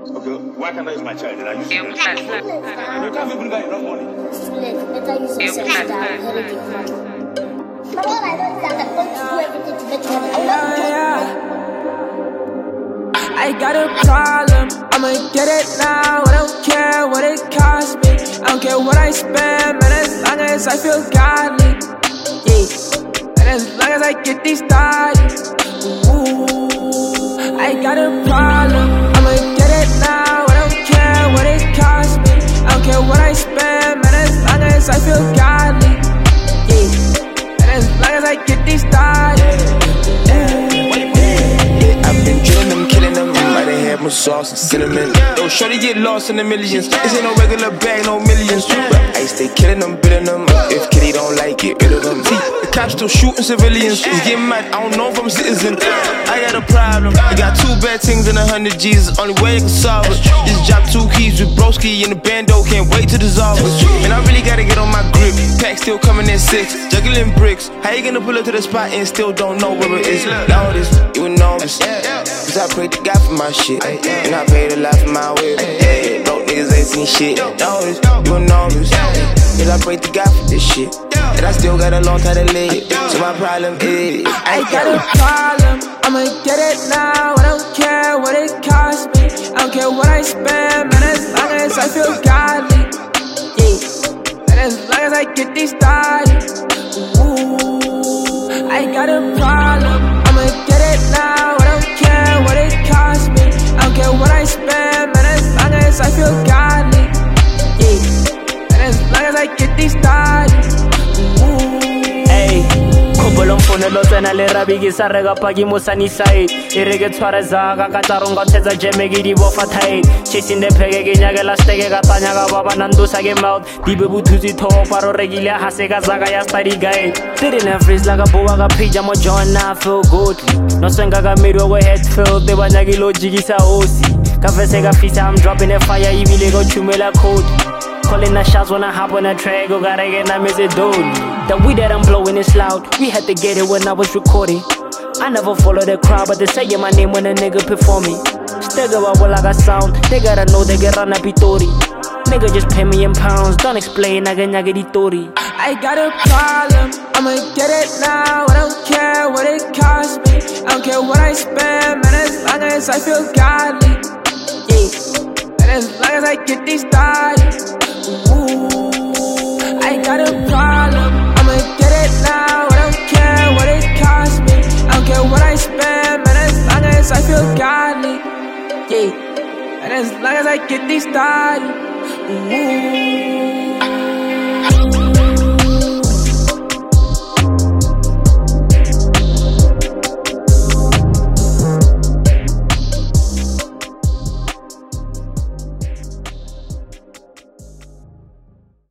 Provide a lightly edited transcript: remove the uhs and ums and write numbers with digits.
Okay, why can't I use my child? Then I use it. You can't even bring out enough money. It's too late. Better use your sense that I inherit your money. But all I know is that I'm going to do everything to make money. I got a problem, I'ma get it now. I don't care what it costs me. I don't care what I spend, man, as long as I feel godly. Yeah, and as long as I get these thoughts. Ooh, I got a problem, I'ma get it now. I don't care what it costs me. I don't care what I spend, man, as long as I feel godly. Yeah, and as long as I get these thoughts. I've been drilling them, killing them. Might have had more sauce and cinnamon. Yo, shorty get lost in the millions. This ain't no regular bag, no millions. But I stay killing them, billing them. If Kitty don't like it, rid of them. See, the cops still shooting civilians. It's getting mad, I don't know if I'm citizen. I got a problem. I got 2 bad things and 100 G's. Only way I can solve it. Just drop 2 keys with broski in the bando. Can't wait to dissolve it. And I really gotta get on my grip. Pack still coming at 6. Juggling bricks. How you gonna pull up to the spot and still don't know where it is? Know this, you know this. Cause I prayed to God for my shit. And I paid a lot for my whip. Broke niggas ain't seen shit. Know this, you know this. Cause I prayed to God for this shit. And I still got a long time to live. So my problem is I got a problem, I'ma get it now. I don't care what it costs me. I don't care what I spend, man, as long as I feel godly. Yeah, and as long as I get these thoughts. Ooh, I got a problem, I'ma get it now. I don't care what it costs me. I don't care what I spend, man, as long as I feel godly. Yeah, and as long as I get these thoughts. Hey, Kopolong fonelo tsena le rabikisa re ka paki mo sunny side. E re ke tshwareza ka katlaro nga thetsa jeme ke di bofa tight. Chasing the pheke ke nyakela steke ka tanya ka baba nandusa ke mouth. Dibe buthuzi thoko paro rekile ha se ka zaka ya study guide. Didn't have freeze like a boa ka pija mo join na feel good. No senga ka mirror go head filled te banyaki lo jigisa osi. Ka fese ka fisa I'm dropping a fire ibile go chumela code. Calling the shots when I hop on a track, go gotta get na miss it dude. The weed that I'm blowing is loud. We had to get it when I was recording. I never follow the crowd, but they say my name when a nigga performing. Still go out like I sound. They gotta know they get run a pitori. Nigga just pay me in pounds. Don't explain, I get di tori. I got a problem, I'ma get it now. I don't care what it costs me. I don't care what I spend, man, as long as I feel godly. Yeah, and as long as I get these thoughts. Ooh, I got a problem, I'ma get it now. I don't care what it costs me. I don't care what I spend, man, as long as I feel godly. Yeah, and as long as I get these thoughts. Ooh.